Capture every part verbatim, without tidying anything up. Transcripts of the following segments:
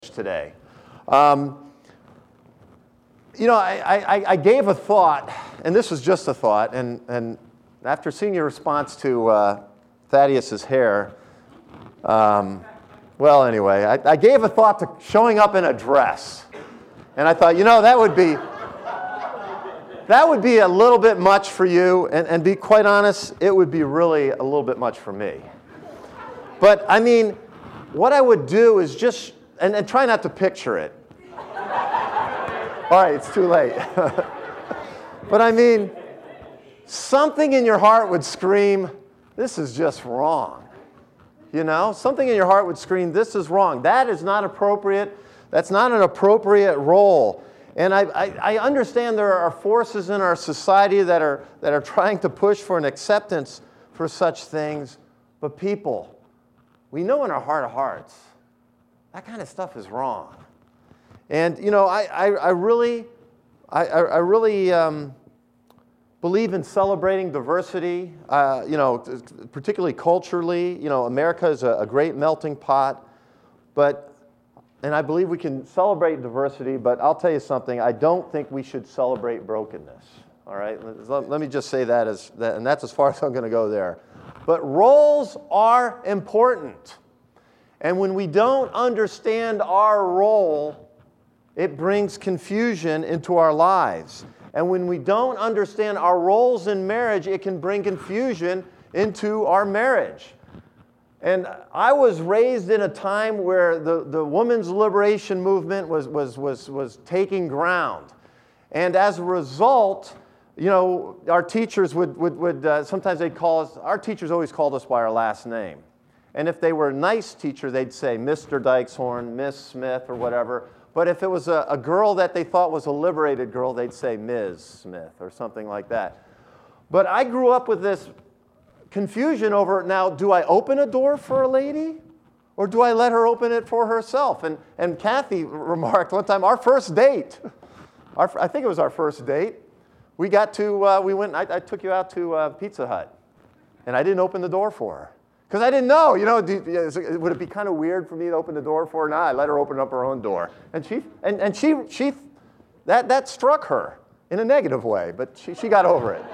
today. Um, you know, I, I, I gave a thought, and this was just a thought, and, and after seeing your response to uh, Thaddeus's hair, um, well, anyway, I, I gave a thought to showing up in a dress. And I thought, you know, that would be, that would be a little bit much for you, and, and be quite honest, it would be really a little bit much for me. But, I mean, what I would do is just And, and try not to picture it. All right, it's too late. But I mean, something in your heart would scream, this is just wrong. You know, something in your heart would scream, this is wrong. That is not appropriate. That's not an appropriate role. And I, I, I understand there are forces in our society that are, that are trying to push for an acceptance for such things. But people, we know in our heart of hearts, that kind of stuff is wrong. And, you know, I, I, I really, I, I really um, believe in celebrating diversity, uh, you know, particularly culturally. You know, America is a, a great melting pot. But, and I believe we can celebrate diversity, but I'll tell you something, I don't think we should celebrate brokenness. All right? Let, let me just say that, as that, and that's as far as I'm going to go there. But roles are important. And when we don't understand our role, it brings confusion into our lives. And when we don't understand our roles in marriage, it can bring confusion into our marriage. And I was raised in a time where the, the women's liberation movement was, was, was, was taking ground. And as a result, you know, our teachers would, would, would uh, sometimes they'd call us, our teachers always called us by our last name. And if they were a nice teacher, they'd say Mister Dykeshorn, Miss Smith, or whatever. But if it was a, a girl that they thought was a liberated girl, they'd say Miz Smith or something like that. But I grew up with this confusion over, now, do I open a door for a lady? Or do I let her open it for herself? And, and Kathy remarked one time, our first date, our, I think it was our first date, we got to, uh, we went, I, I took you out to uh, Pizza Hut. And I didn't open the door for her. Because I didn't know, you know, do, would it be kind of weird for me to open the door for her? No, I let her open up her own door. And she, and, and she, she that, that struck her in a negative way, but she, she got over it.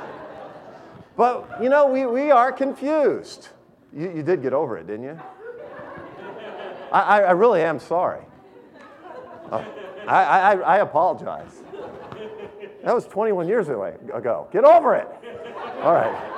But, you know, we, we are confused. You, you did get over it, didn't you? I, I really am sorry. Uh, I, I, I apologize. That was twenty-one years ago. Get over it. All right.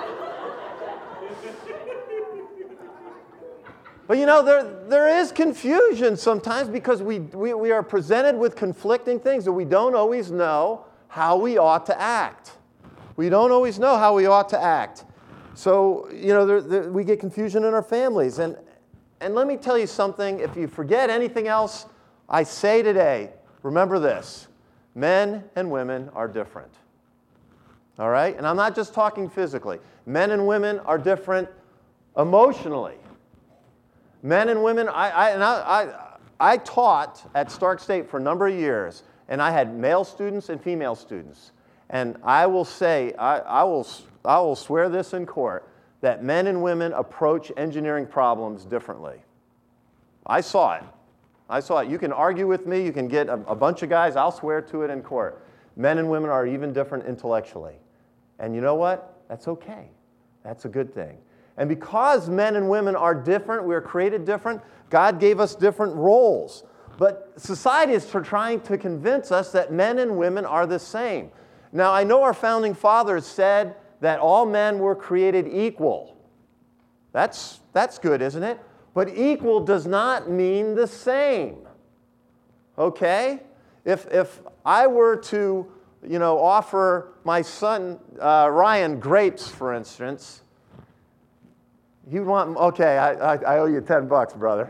But you know, there, there is confusion sometimes because we, we, we are presented with conflicting things and we don't always know how we ought to act. We don't always know how we ought to act. So, you know, there, there, we get confusion in our families. And, and let me tell you something, if you forget anything else I say today, remember this, men and women are different. All right? And I'm not just talking physically. Men and women are different emotionally. Men and women, I, I, and I, I, I taught at Stark State for a number of years, and I had male students and female students. And I will say, I, I, will, I will swear this in court, that men and women approach engineering problems differently. I saw it. I saw it. You can argue with me. You can get a, a bunch of guys. I'll swear to it in court. Men and women are even different intellectually. And you know what? That's okay. That's a good thing. And because men and women are different, we are created different, God gave us different roles. But society is trying to convince us that men and women are the same. Now, I know our founding fathers said that all men were created equal. That's, that's good, isn't it? But equal does not mean the same. Okay? If, if I were to, you know, offer my son, uh, Ryan, grapes, for instance, you want, okay, I, I, I owe you ten bucks, brother.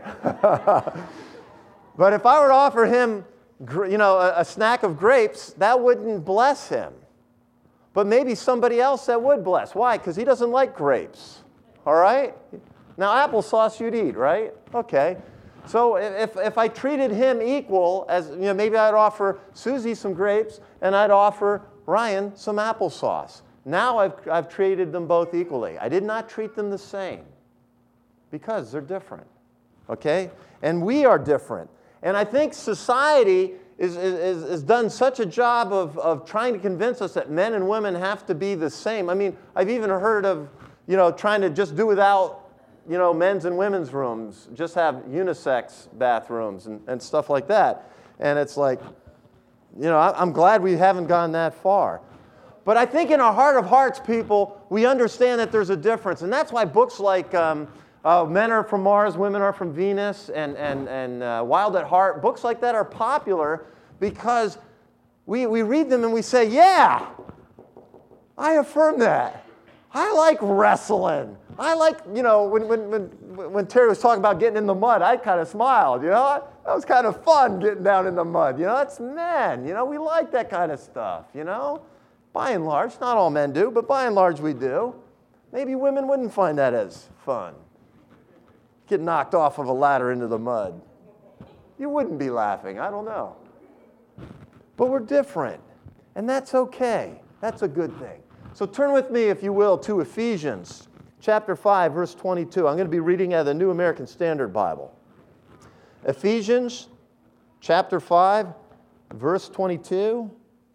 But if I were to offer him, you know, a, a snack of grapes, that wouldn't bless him. But maybe somebody else that would bless. Why? Because he doesn't like grapes. All right? Now, applesauce you'd eat, right? Okay. So if, if I treated him equal, as you know, maybe I'd offer Susie some grapes, and I'd offer Ryan some applesauce. Now I've, I've treated them both equally. I did not treat them the same because they're different, okay? And we are different. And I think society is, is, is done such a job of, of trying to convince us that men and women have to be the same. I mean, I've even heard of, you know, trying to just do without, you know, men's and women's rooms, just have unisex bathrooms and, and stuff like that. And it's like, you know, I, I'm glad we haven't gone that far. But I think in our heart of hearts, people, we understand that there's a difference. And that's why books like um, uh, Men Are From Mars, Women Are From Venus, and, and, and uh, Wild at Heart, books like that are popular because we, we read them and we say, yeah, I affirm that. I like wrestling. I like, you know, when, when, when, when Terry was talking about getting in the mud, I kind of smiled, you know. That was kind of fun, getting down in the mud. You know, that's men. You know, we like that kind of stuff, you know. By and large, not all men do, but by and large we do. Maybe women wouldn't find that as fun. Get knocked off of a ladder into the mud. You wouldn't be laughing, I don't know. But we're different, and that's okay. That's a good thing. So turn with me, if you will, to Ephesians chapter five, verse twenty-two. I'm going to be reading out of the New American Standard Bible. Ephesians chapter five, verse twenty-two.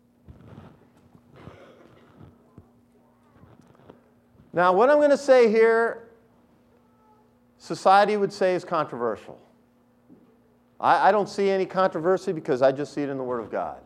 Now, what I'm going to say here, society would say is controversial. I, I don't see any controversy because I just see it in the Word of God.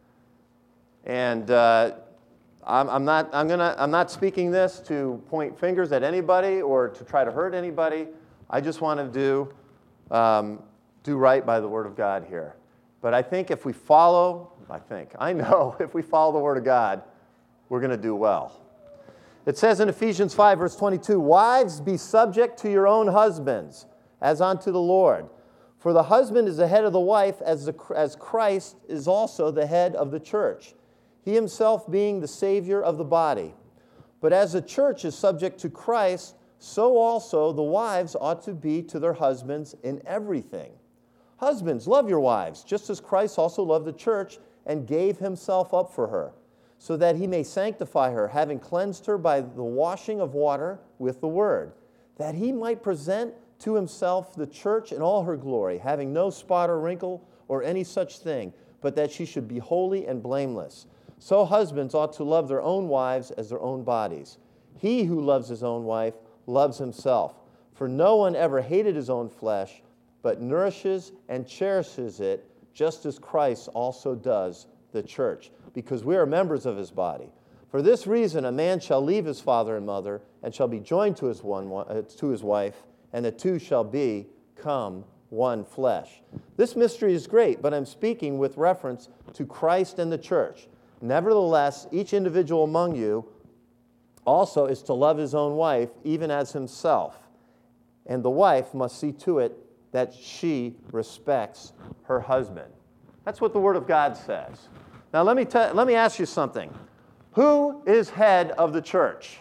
And uh, I'm, I'm not, I'm gonna, I'm not speaking this to point fingers at anybody or to try to hurt anybody. I just want to do, um, do right by the Word of God here. But I think if we follow, I think, I know, if we follow the Word of God, we're going to do well. It says in Ephesians five, verse twenty-two, "Wives, be subject to your own husbands, as unto the Lord. For the husband is the head of the wife, as, the, as Christ is also the head of the church, he himself being the Savior of the body. But as the church is subject to Christ, so also the wives ought to be to their husbands in everything. Husbands, love your wives, just as Christ also loved the church and gave himself up for her, so that he may sanctify her, having cleansed her by the washing of water with the word, that he might present to himself the church in all her glory, having no spot or wrinkle or any such thing, but that she should be holy and blameless. So husbands ought to love their own wives as their own bodies. He who loves his own wife loves himself. For no one ever hated his own flesh, but nourishes and cherishes it, just as Christ also does the church, because we are members of his body. For this reason, a man shall leave his father and mother, and shall be joined to his, one, uh, to his wife, and the two shall become one flesh. This mystery is great, but I'm speaking with reference to Christ and the church. Nevertheless, each individual among you also is to love his own wife, even as himself. And the wife must see to it that she respects her husband." That's what the Word of God says. Now, let me, te- let me ask you something. Who is head of the church?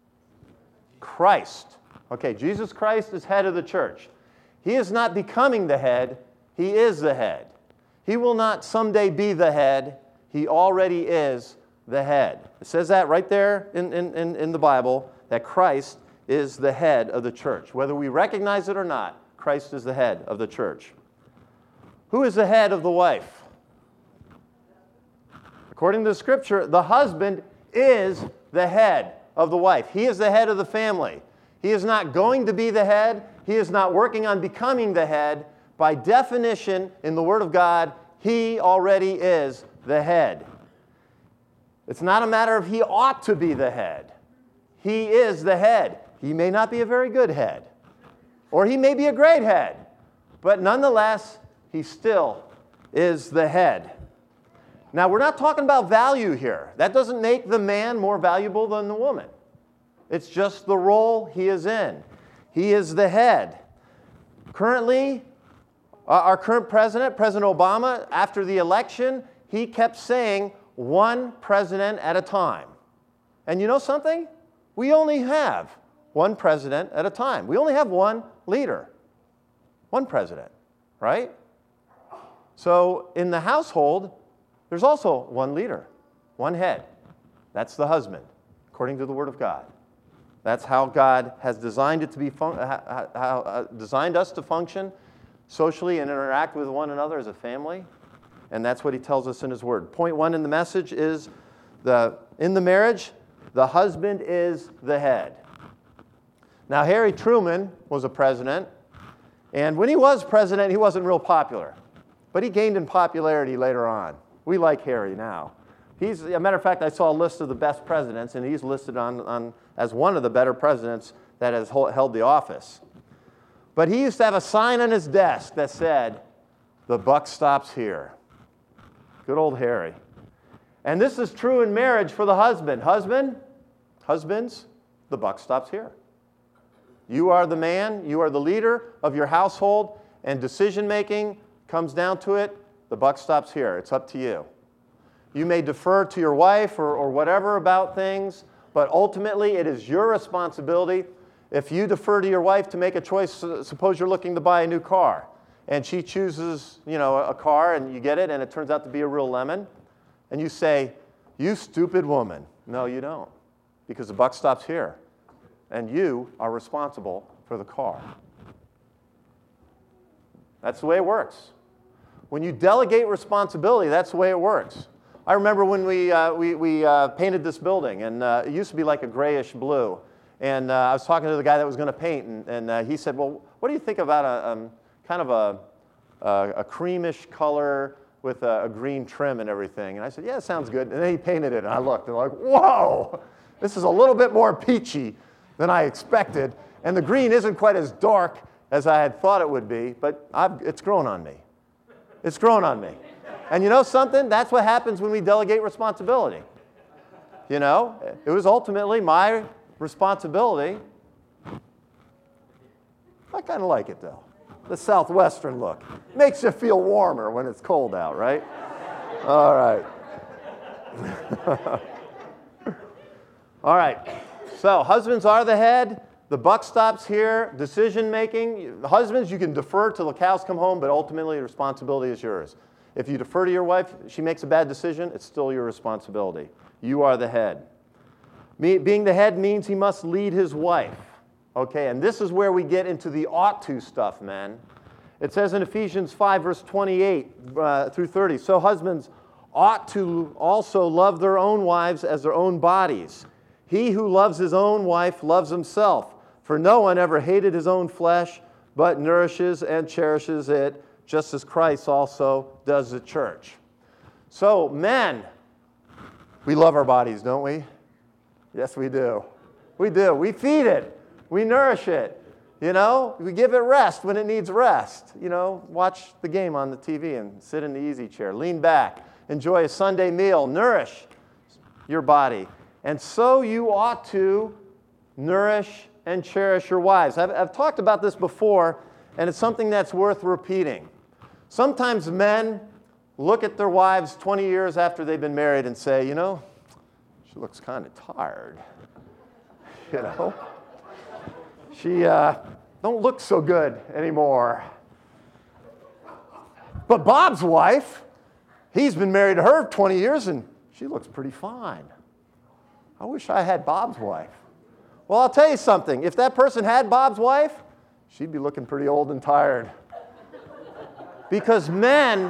Christ. Okay, Jesus Christ is head of the church. He is not becoming the head. He is the head. He will not someday be the head. He already is the head. It says that right there in, in, in the Bible, that Christ is the head of the church. Whether we recognize it or not, Christ is the head of the church. Who is the head of the wife? According to the Scripture, the husband is the head of the wife. He is the head of the family. He is not going to be the head. He is not working on becoming the head. By definition, in the Word of God, he already is the head. It's not a matter of he ought to be the head. He is the head. He may not be a very good head, or he may be a great head, but nonetheless, he still is the head. Now, we're not talking about value here. That doesn't make the man more valuable than the woman. It's just the role he is in. He is the head. Currently, our current president, President Obama, after the election, he kept saying one president at a time. And you know something? We only have one president at a time. We only have one leader, one president, right? So in the household, there's also one leader, one head. That's the husband, according to the Word of God. That's how God has designed it to be, fun- how, how, uh, designed us to function. socially and interact with one another as a family. And that's what he tells us in his word. Point one in the message is, the in the marriage, the husband is the head. Now, Harry Truman was a president, and when he was president, he wasn't real popular. But he gained in popularity later on. We like Harry now. He's, as a matter of fact, I saw a list of the best presidents, and he's listed on, on as one of the better presidents that has held the office. But he used to have a sign on his desk that said, "The buck stops here." Good old Harry. And this is true in marriage for the husband. Husband, husbands, the buck stops here. You are the man, you are the leader of your household, and decision-making comes down to it, the buck stops here. It's up to you. You may defer to your wife or, or whatever about things, but ultimately it is your responsibility. If you defer to your wife to make a choice, suppose you're looking to buy a new car, and she chooses, you know, a car, and you get it, and it turns out to be a real lemon, and you say, "You stupid woman." No, you don't, because the buck stops here. And you are responsible for the car. That's the way it works. When you delegate responsibility, that's the way it works. I remember when we, uh, we, we uh, painted this building, and uh, it used to be like a grayish blue. And uh, I was talking to the guy that was going to paint, and, and uh, he said, "Well, what do you think about a um, kind of a, a, a creamish color with a, a green trim and everything?" And I said, "Yeah, it sounds good." And then he painted it, and I looked, and I'm like, whoa, this is a little bit more peachy than I expected. And the green isn't quite as dark as I had thought it would be, but I've, it's grown on me. It's grown on me. And you know something? That's what happens when we delegate responsibility. You know, it was ultimately my responsibility. I kind of like it, though. The southwestern look. Makes you feel warmer when it's cold out, right? All right. All right. So husbands are the head. The buck stops here. Decision making. Husbands, you can defer till the cows come home, but ultimately the responsibility is yours. If you defer to your wife, she makes a bad decision, it's still your responsibility. You are the head. Me, being the head means he must lead his wife. Okay, and this is where we get into the ought to stuff, man. It says in Ephesians five, verse twenty-eight uh, through thirty, "So husbands ought to also love their own wives as their own bodies. He who loves his own wife loves himself. For no one ever hated his own flesh, but nourishes and cherishes it, just as Christ also does the church." So, men, we love our bodies, don't we? Yes, we do. We do. We feed it. We nourish it. You know, we give it rest when it needs rest. You know, watch the game on the T V and sit in the easy chair. Lean back. Enjoy a Sunday meal. Nourish your body. And so you ought to nourish and cherish your wives. I've, I've talked about this before, and it's something that's worth repeating. Sometimes men look at their wives twenty years after they've been married and say, "You know, she looks kind of tired. You know, she uh, don't look so good anymore." But Bob's wife, he's been married to her twenty years, and she looks pretty fine. I wish I had Bob's wife. Well, I'll tell you something. If that person had Bob's wife, she'd be looking pretty old and tired. Because men,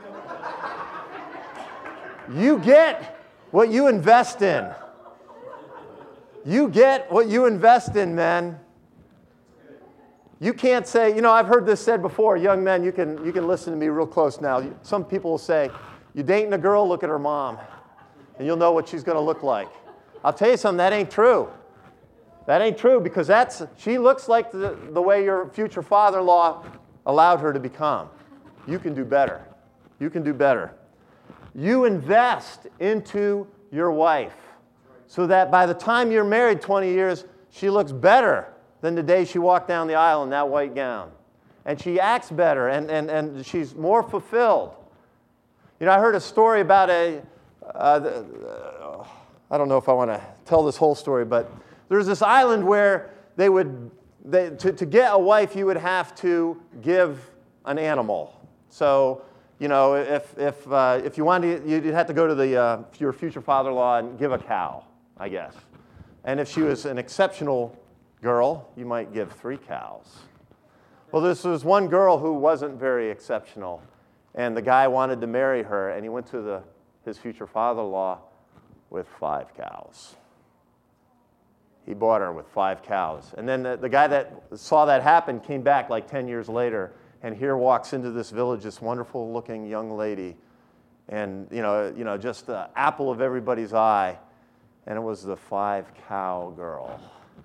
you get what you invest in. You get what you invest in, men. You can't say, you know, I've heard this said before, young men, you can, you can listen to me real close now. Some people will say, "You dating a girl, look at her mom, and you'll know what she's going to look like." I'll tell you something, that ain't true. That ain't true, because that's she looks like the, the way your future father-in-law allowed her to become. You can do better. You can do better. You invest into your wife so that by the time you're married twenty years, she looks better than the day she walked down the aisle in that white gown. And she acts better, and, and, and she's more fulfilled. You know, I heard a story about a, uh, the, uh, I don't know if I want to tell this whole story, but there's this island where they would, they, to, to get a wife, you would have to give an animal. So, you know, if, if, uh, if you wanted to, you'd have to go to the, uh, your future father-in-law and give a cow, I guess. And if she was an exceptional girl, you might give three cows. Well, this was one girl who wasn't very exceptional, and the guy wanted to marry her, and he went to the, his future father-in-law with five cows. He bought her with five cows. And then the, the guy that saw that happen came back like ten years later, and here walks into this village this wonderful-looking young lady, and you know, you know, just the apple of everybody's eye, and it was the five-cow girl.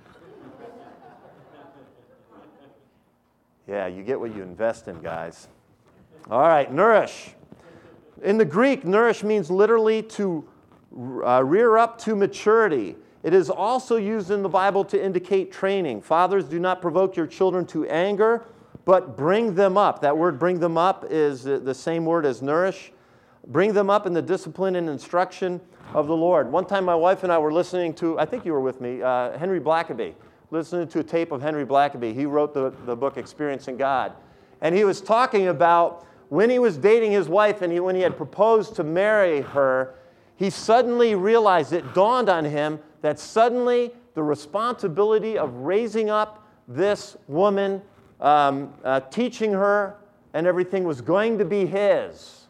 Yeah, you get what you invest in, guys. All right, nourish. In the Greek, nourish means literally to uh, rear up to maturity. It is also used in the Bible to indicate training. Fathers, do not provoke your children to anger, but bring them up. That word bring them up is the same word as nourish. Bring them up in the discipline and instruction of the Lord. One time my wife and I were listening to, I think you were with me, uh, Henry Blackaby. Listening to a tape of Henry Blackaby. He wrote the, the book Experiencing God. And he was talking about when he was dating his wife and he, when he had proposed to marry her, he suddenly realized, it dawned on him that suddenly the responsibility of raising up this woman, um, uh, teaching her and everything was going to be his.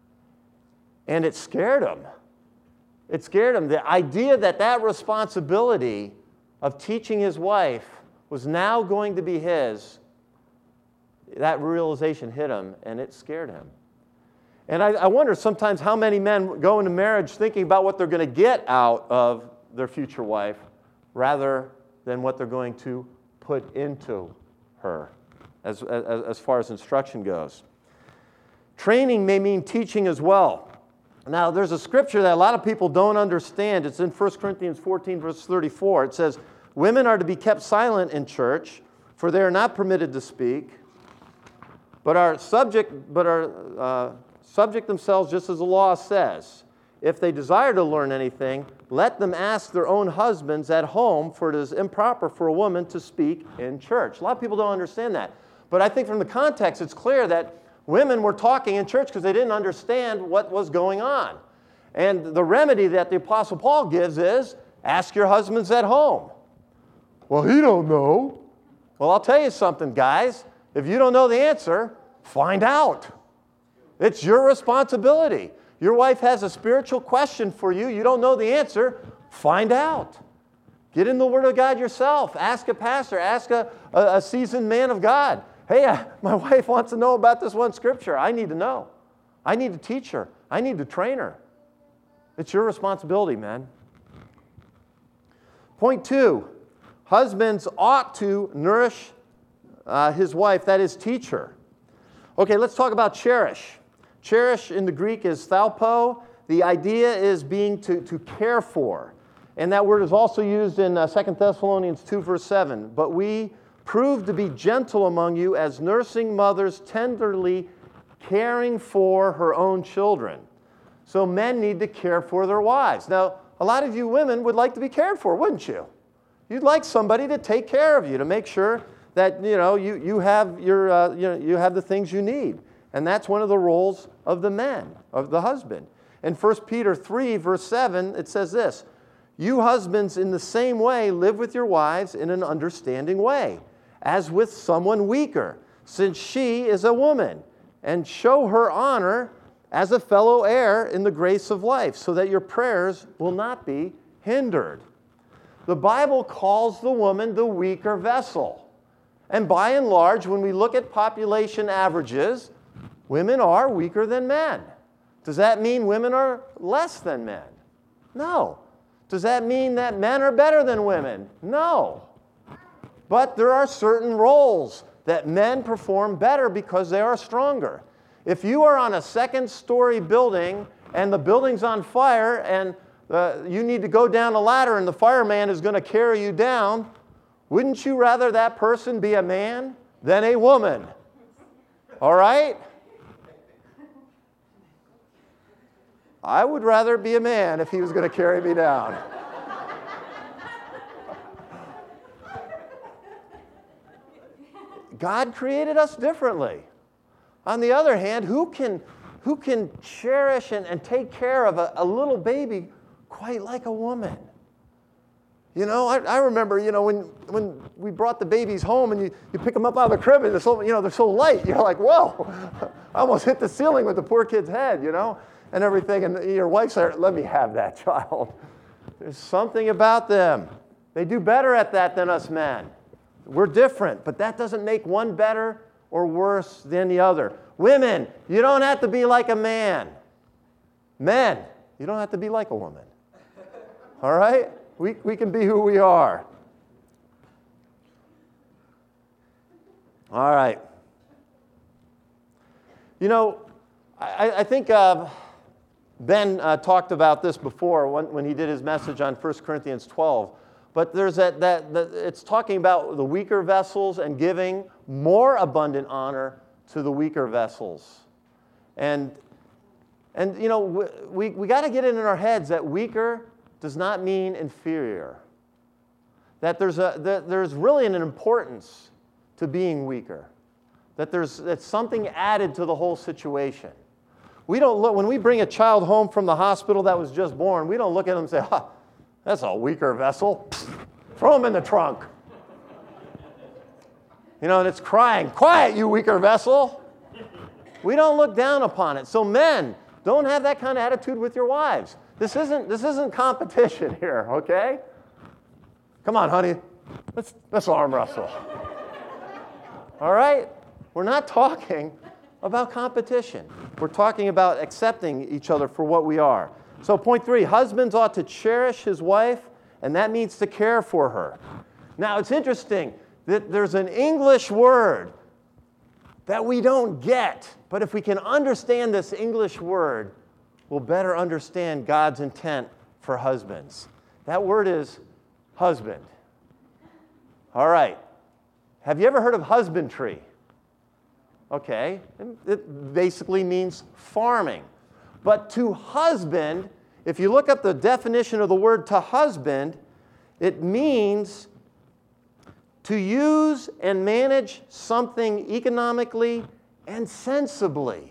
And it scared him. It scared him. The idea that that responsibility of teaching his wife was now going to be his, that realization hit him, and it scared him. And I, I wonder sometimes how many men go into marriage thinking about what they're going to get out of their future wife rather than what they're going to put into her as, as, as far as instruction goes. Training may mean teaching as well. Now, there's a scripture that a lot of people don't understand. It's in First Corinthians fourteen, verse thirty-four. It says, women are to be kept silent in church, for they are not permitted to speak, but are subject, but are uh, subject themselves just as the law says. If they desire to learn anything, let them ask their own husbands at home, for it is improper for a woman to speak in church. A lot of people don't understand that. But I think from the context, it's clear that women were talking in church because they didn't understand what was going on. And the remedy that the Apostle Paul gives is, ask your husbands at home. Well, he don't know. Well, I'll tell you something, guys. If you don't know the answer, find out. It's your responsibility. Your wife has a spiritual question for you. You don't know the answer, find out. Get in the Word of God yourself. Ask a pastor. Ask a, a, a seasoned man of God. Hey, uh, my wife wants to know about this one scripture. I need to know. I need to teach her. I need to train her. It's your responsibility, man. Point two, husbands ought to nourish uh, his wife, that is, teach her. Okay, let's talk about cherish. Cherish in the Greek is thalpo. The idea is being to, to care for. And that word is also used in uh, Second Thessalonians two, verse seven. But we prove to be gentle among you as nursing mothers tenderly caring for her own children. So men need to care for their wives. Now, a lot of you women would like to be cared for, wouldn't you? You'd like somebody to take care of you, to make sure that you know you, you have your uh, you know you have the things you need. And that's one of the roles of the men, of the husband. In First Peter three, verse seven, it says this, you husbands in the same way live with your wives in an understanding way, as with someone weaker, since she is a woman, and show her honor as a fellow heir in the grace of life, so that your prayers will not be hindered. The Bible calls the woman the weaker vessel. And by and large, when we look at population averages, women are weaker than men. Does that mean women are less than men? No. Does that mean that men are better than women? No. But there are certain roles that men perform better because they are stronger. If you are on a second-story building and the building's on fire and uh, you need to go down a ladder and the fireman is going to carry you down, wouldn't you rather that person be a man than a woman? All right? I would rather be a man if he was going to carry me down. God created us differently. On the other hand, who can, who can cherish and, and take care of a, a little baby quite like a woman? You know, I, I remember, you know, when, when we brought the babies home and you, you pick them up out of the crib and they're so, you know, they're so light. You're like, whoa, I almost hit the ceiling with the poor kid's head, you know, and everything. And your wife's like, let me have that child. There's something about them. They do better at that than us men. We're different, but that doesn't make one better or worse than the other. Women, you don't have to be like a man. Men, you don't have to be like a woman. All right? We, we can be who we are. All right. You know, I, I think uh, Ben uh, talked about this before when, when he did his message on First Corinthians twelve. But there's that, that, that it's talking about the weaker vessels and giving more abundant honor to the weaker vessels. And, and you know, we, we got to get it in our heads that weaker does not mean inferior. That there's, a, that there's really an importance to being weaker. That there's that's something added to the whole situation. We don't look, when we bring a child home from the hospital that was just born, we don't look at them and say, ha, that's a weaker vessel. Throw him in the trunk. You know, and it's crying, quiet, you weaker vessel. We don't look down upon it. So men, don't have that kind of attitude with your wives. This isn't, this isn't competition here, okay? Come on, honey. Let's, let's arm wrestle. All right? We're not talking about competition. We're talking about accepting each other for what we are. So point three, husbands ought to cherish his wife, and that means to care for her. Now, it's interesting that there's an English word that we don't get, but if we can understand this English word, we'll better understand God's intent for husbands. That word is husband. All right. Have you ever heard of husbandry? Okay. It basically means farming. But to husband, if you look up the definition of the word to husband, it means to use and manage something economically and sensibly.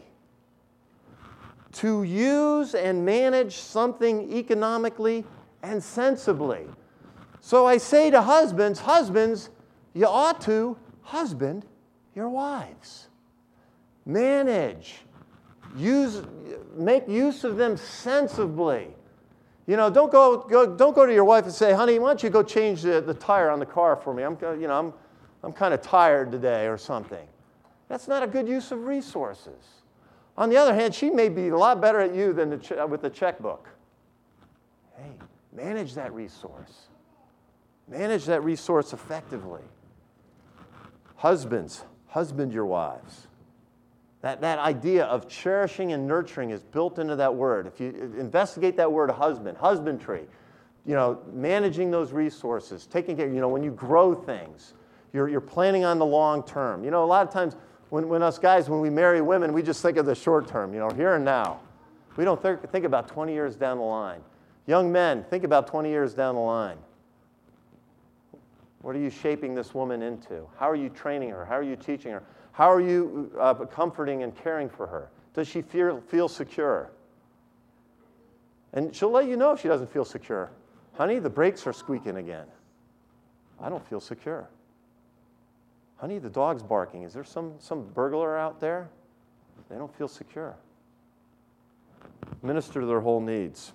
To use and manage something economically and sensibly. So I say to husbands, husbands, you ought to husband your wives. Manage. Use, make use of them sensibly. You know, don't go, go, don't go to your wife and say, honey, why don't you go change the, the tire on the car for me? I'm, you know, I'm, I'm kind of tired today or something. That's not a good use of resources. On the other hand, she may be a lot better at you than the che- with the checkbook. Hey, manage that resource. Manage that resource effectively. Husbands, husband your wives. That, that idea of cherishing and nurturing is built into that word. If you investigate that word husband, husbandry, you know, managing those resources, taking care, you know, when you grow things, you're, you're planning on the long term. You know, a lot of times when, when us guys, when we marry women, we just think of the short term, you know, here and now. We don't th- think about twenty years down the line. Young men, think about twenty years down the line. What are you shaping this woman into? How are you training her? How are you teaching her? How are you uh, comforting and caring for her? Does she feel, feel secure? And she'll let you know if she doesn't feel secure. Honey, the brakes are squeaking again. I don't feel secure. Honey, the dog's barking. Is there some, some burglar out there? They don't feel secure. Minister to their whole needs.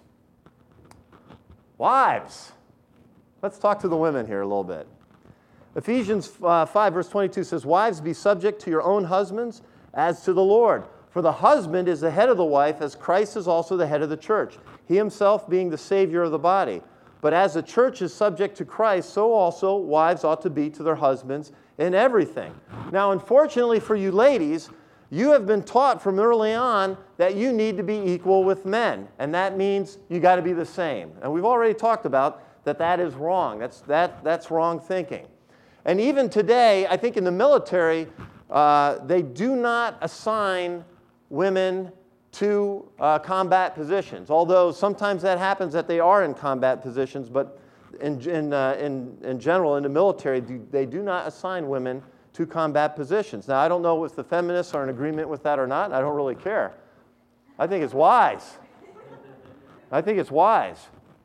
Wives. Let's talk to the women here a little bit. Ephesians uh, five, verse twenty-two says, wives, be subject to your own husbands as to the Lord. For the husband is the head of the wife, as Christ is also the head of the church, he himself being the Savior of the body. But as the church is subject to Christ, so also wives ought to be to their husbands in everything. Now, unfortunately for you ladies, you have been taught from early on that you need to be equal with men. And that means you got to be the same. And we've already talked about that that is wrong. That's, that, that's wrong thinking. And even today, I think in the military, uh, they do not assign women to uh, combat positions. Although sometimes that happens that they are in combat positions, but in, in, uh, in, in general, in the military, do, they do not assign women to combat positions. Now, I don't know if the feminists are in agreement with that or not. I don't really care. I think it's wise. I think it's wise.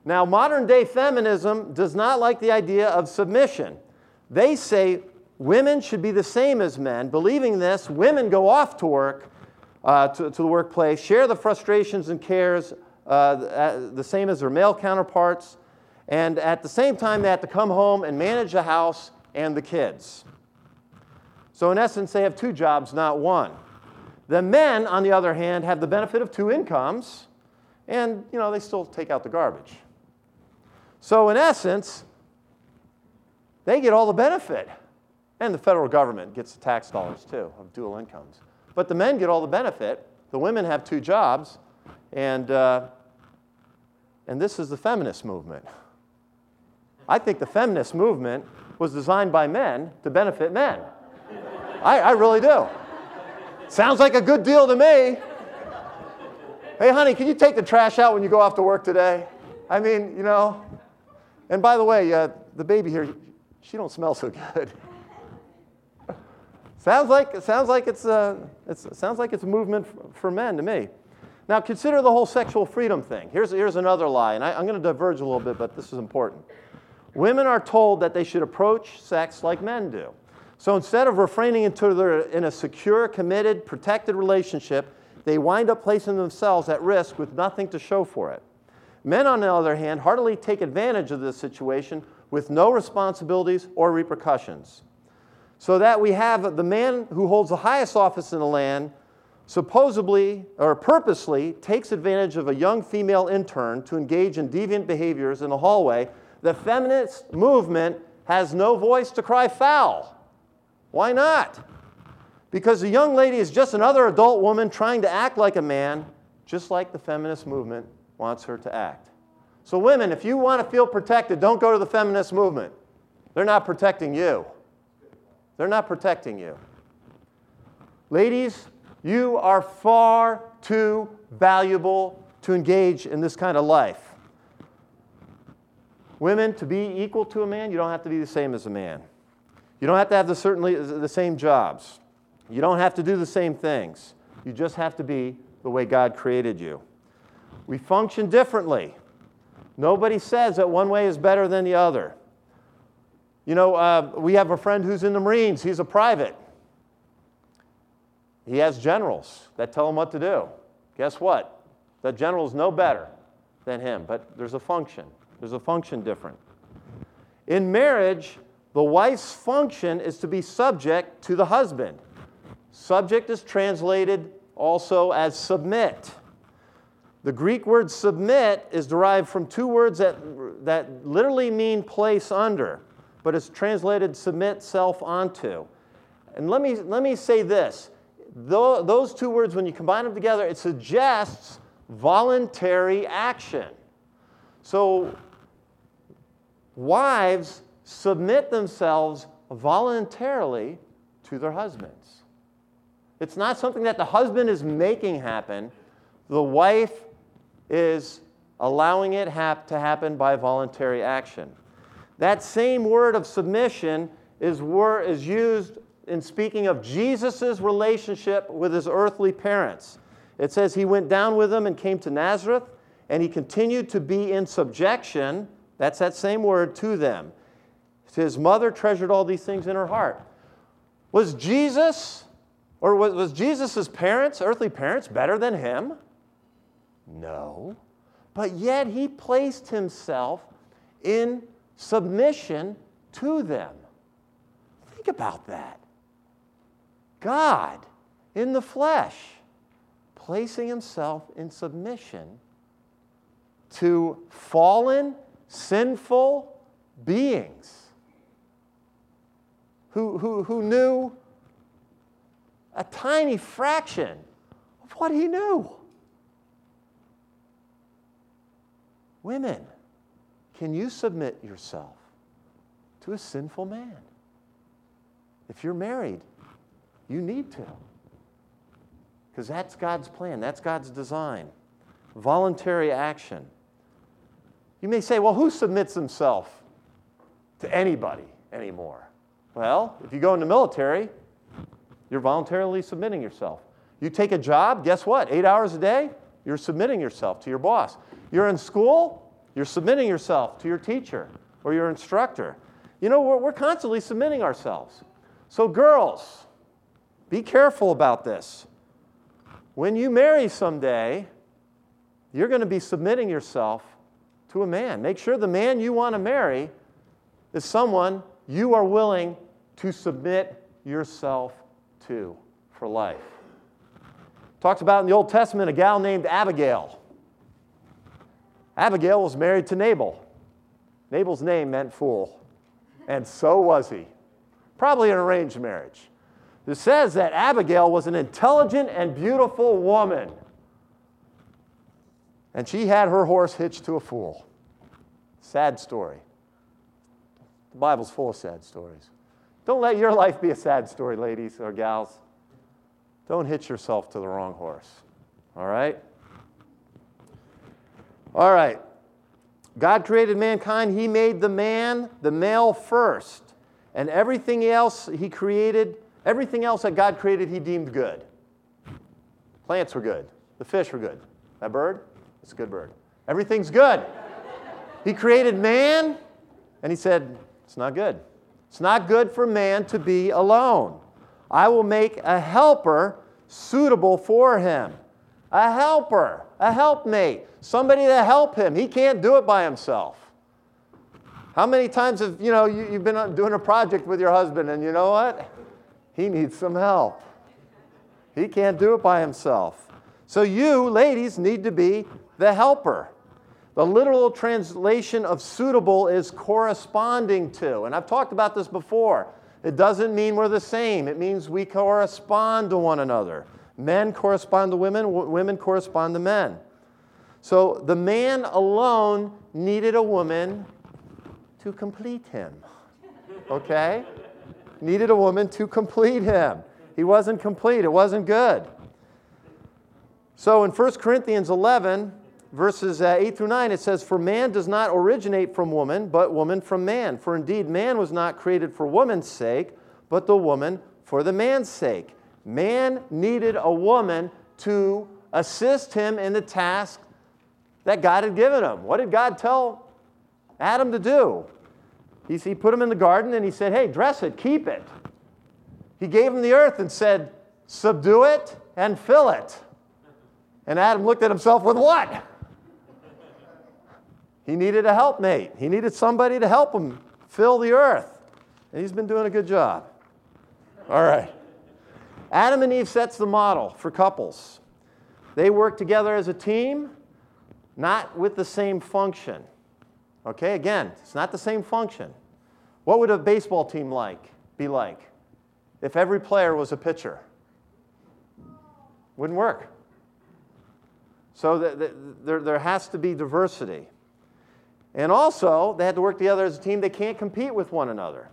Now, modern-day feminism does not like the idea of submission. They say women should be the same as men. Believing this, women go off to work, uh, to, to the workplace, share the frustrations and cares uh, the same as their male counterparts, and at the same time they have to come home and manage the house and the kids. So in essence, they have two jobs, not one. The men, on the other hand, have the benefit of two incomes, and you know, they still take out the garbage. So in essence, they get all the benefit. And the federal government gets the tax dollars too of dual incomes. But the men get all the benefit. The women have two jobs. And, uh, and this is the feminist movement. I think the feminist movement was designed by men to benefit men. I, I really do. Sounds like a good deal to me. Hey, honey, can you take the trash out when you go off to work today? I mean, you know. And by the way, uh, the baby here, she don't smell so good. sounds like sounds like it's a it's, sounds like it's a movement for men to me. Now consider the whole sexual freedom thing. Here's here's another lie, and I, I'm going to diverge a little bit, but this is important. Women are told that they should approach sex like men do. So instead of refraining into their, in a secure, committed, protected relationship, they wind up placing themselves at risk with nothing to show for it. Men, on the other hand, heartily take advantage of this situation with no responsibilities or repercussions. So that we have the man who holds the highest office in the land supposedly or purposely takes advantage of a young female intern to engage in deviant behaviors in the hallway. The feminist movement has no voice to cry foul. Why not? Because the young lady is just another adult woman trying to act like a man, just like the feminist movement wants her to act. So women, if you want to feel protected, don't go to the feminist movement. They're not protecting you. They're not protecting you. Ladies, you are far too valuable to engage in this kind of life. Women, to be equal to a man, you don't have to be the same as a man. You don't have to have the, certainly the same jobs. You don't have to do the same things. You just have to be the way God created you. We function differently. Nobody says that one way is better than the other. You know, uh, we have a friend who's in the Marines. He's a private. He has generals that tell him what to do. Guess what? The general's no better than him, but there's a function. There's a function different. In marriage, the wife's function is to be subject to the husband. Subject is translated also as submit. The Greek word submit is derived from two words that, that literally mean place under, but it's translated submit self onto. And let me, let me say this. Though, those two words, when you combine them together, it suggests voluntary action. So wives submit themselves voluntarily to their husbands. It's not something that the husband is making happen. The wife is allowing it hap- to happen by voluntary action. That same word of submission is, wor- is used in speaking of Jesus' relationship with his earthly parents. It says he went down with them and came to Nazareth, and he continued to be in subjection, that's that same word, to them. His mother treasured all these things in her heart. Was Jesus, or was, was Jesus' parents, earthly parents, better than him? No. But yet he placed himself in submission to them. Think about that. God in the flesh, placing himself in submission to fallen, sinful beings who, who, who knew a tiny fraction of what he knew. Women, can you submit yourself to a sinful man? If you're married, you need to. Because that's God's plan. That's God's design. Voluntary action. You may say, well, who submits himself to anybody anymore? Well, if you go in the military, you're voluntarily submitting yourself. You take a job, guess what? Eight hours a day, you're submitting yourself to your boss. You're in school, You're submitting yourself to your teacher or your instructor. You know, we're, we're constantly submitting ourselves. So girls, be careful about this. When you marry someday, you're going to be submitting yourself to a man. Make sure the man you want to marry is someone you are willing to submit yourself to for life. Talks about in the Old Testament a gal named Abigail. Abigail was married to Nabal. Nabal's name meant fool, and so was he. Probably an arranged marriage. It says that Abigail was an intelligent and beautiful woman, and she had her horse hitched to a fool. Sad story. The Bible's full of sad stories. Don't let your life be a sad story, ladies or gals. Don't hitch yourself to the wrong horse. All right? All right. God created mankind. He made the man, the male first. And everything else he created, everything else that God created, he deemed good. Plants were good. The fish were good. That bird? It's a good bird. Everything's good. He created man, and he said, it's not good. It's not good for man to be alone. I will make a helper suitable for him. A helper, a helpmate, somebody to help him. He can't do it by himself. How many times have you know you, you've been doing a project with your husband, and you know what? He needs some help. He can't do it by himself. So you, ladies, need to be the helper. The literal translation of suitable is corresponding to. And I've talked about this before. It doesn't mean we're the same. It means we correspond to one another. Men correspond to women. W- women correspond to men. So the man alone needed a woman to complete him. Okay? Needed a woman to complete him. He wasn't complete. It wasn't good. So in First Corinthians eleven, verses uh, eight through nine, it says, for man does not originate from woman, but woman from man. For indeed, man was not created for woman's sake, but the woman for the man's sake. Man needed a woman to assist him in the task that God had given him. What did God tell Adam to do? He, he put him in the garden and he said, hey, dress it, keep it. He gave him the earth and said, subdue it and fill it. And Adam looked at himself with what? He needed a helpmate. He needed somebody to help him fill the earth. And he's been doing a good job. All right. Adam and Eve sets the model for couples. They work together as a team, not with the same function. Okay, again, it's not the same function. What would a baseball team like be like if every player was a pitcher? Wouldn't work. So the, the, there, there has to be diversity. And also, they had to work together as a team. They can't compete with one another.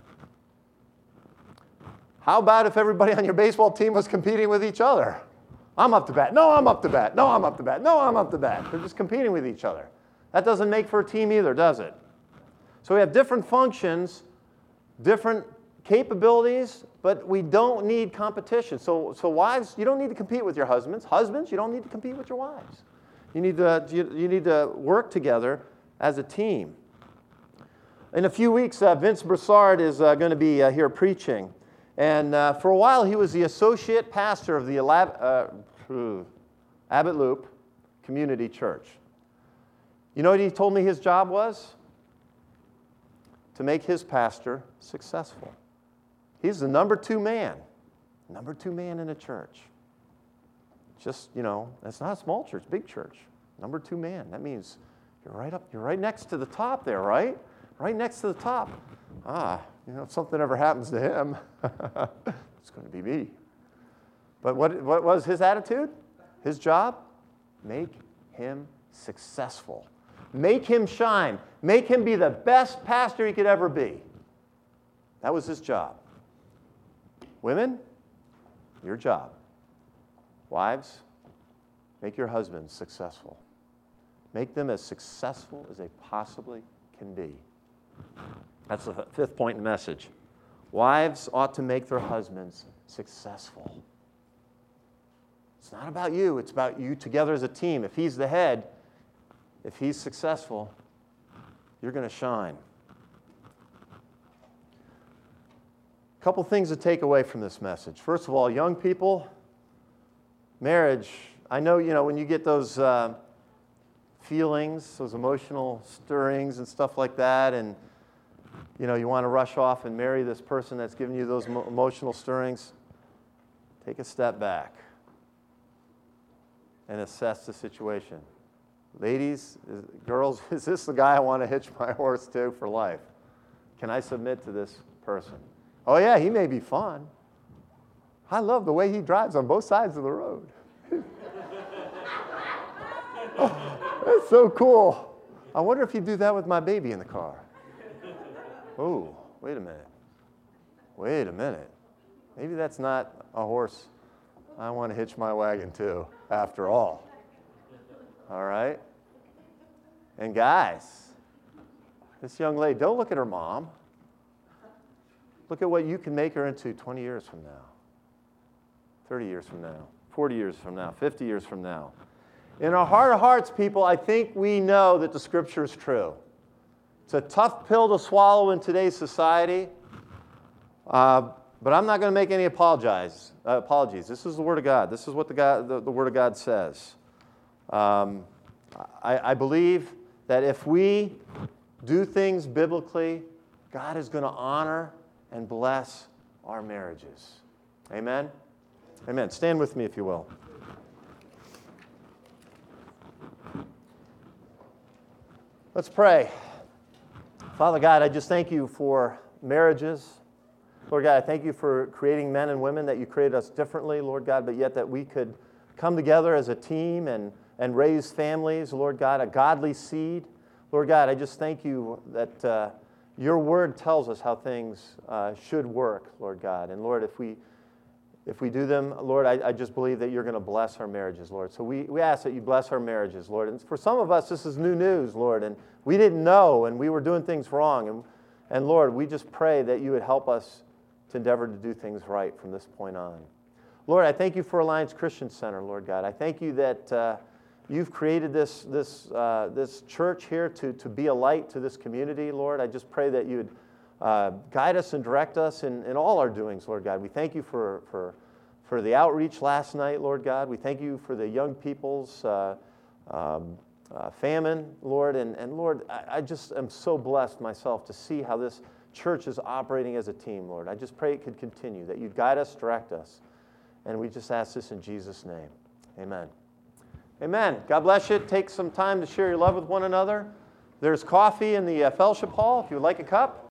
How about if everybody on your baseball team was competing with each other? I'm up to bat. No, I'm up to bat. No, I'm up to bat. No, I'm up to bat. They're just competing with each other. That doesn't make for a team either, does it? So we have different functions, different capabilities, but we don't need competition. So, so wives, you don't need to compete with your husbands. Husbands, you don't need to compete with your wives. You need to, you, you need to work together as a team. In a few weeks, uh, Vince Broussard is uh, going to be uh, here preaching. And uh, for a while, he was the associate pastor of the uh, Abbott Loop Community Church. You know what he told me his job was? To make his pastor successful. He's the number two man. Number two man in a church. Just, you know, it's not a small church, big church. Number two man. That means you're right up, you're right next to the top there, right? Right next to the top. Ah, you know, if something ever happens to him, it's going to be me. But what, what was his attitude? His job? Make him successful. Make him shine. Make him be the best pastor he could ever be. That was his job. Women, your job. Wives, make your husbands successful. Make them as successful as they possibly can be. That's the fifth point in the message. Wives ought to make their husbands successful. It's not about you. It's about you together as a team. If he's the head, if he's successful, you're going to shine. A couple things to take away from this message. First of all, young people, marriage, I know, you know, when you get those uh, feelings, those emotional stirrings and stuff like that, and, you know, you want to rush off and marry this person that's giving you those mo- emotional stirrings, take a step back and assess the situation. Ladies, is, girls, is this the guy I want to hitch my horse to for life? Can I submit to this person? Oh, yeah, he may be fun. I love the way he drives on both sides of the road. Oh, that's so cool. I wonder if he'd do that with my baby in the car. Oh, wait a minute. Wait a minute. Maybe that's not a horse I want to hitch my wagon to, after all. All right? And guys, this young lady, don't look at her mom. Look at what you can make her into twenty years from now, thirty years from now, forty years from now, fifty years from now. In our heart of hearts, people, I think we know that the Scripture is true. It's a tough pill to swallow in today's society, uh, but I'm not going to make any apologize, uh, apologies. This is the Word of God. This is what the, God, the, the Word of God says. Um, I, I believe that if we do things biblically, God is going to honor and bless our marriages. Amen? Amen. Stand with me if you will. Let's pray. Father God, I just thank you for marriages. Lord God, I thank you for creating men and women, that you created us differently, Lord God, but yet that we could come together as a team and, and raise families, Lord God, a godly seed. Lord God, I just thank you that uh, your word tells us how things uh, should work, Lord God. And Lord, if we if we do them, Lord, I, I just believe that you're going to bless our marriages, Lord. So we, we ask that you bless our marriages, Lord. And for some of us, this is new news, Lord, and we didn't know, and we were doing things wrong. And, and Lord, we just pray that you would help us to endeavor to do things right from this point on. Lord, I thank you for Alliance Christian Center, Lord God. I thank you that uh, you've created this, this, uh, this church here to, to be a light to this community, Lord. I just pray that you would uh, guide us and direct us in, in all our doings, Lord God. We thank you for, for, for the outreach last night, Lord God. We thank you for the young people's uh, um, uh, famine, Lord. And, and Lord, I, I just am so blessed myself to see how this church is operating as a team, Lord. I just pray it could continue, that you'd guide us, direct us. And we just ask this in Jesus' name. Amen. Amen. God bless you. Take some time to share your love with one another. There's coffee in the uh, fellowship hall if you would like a cup.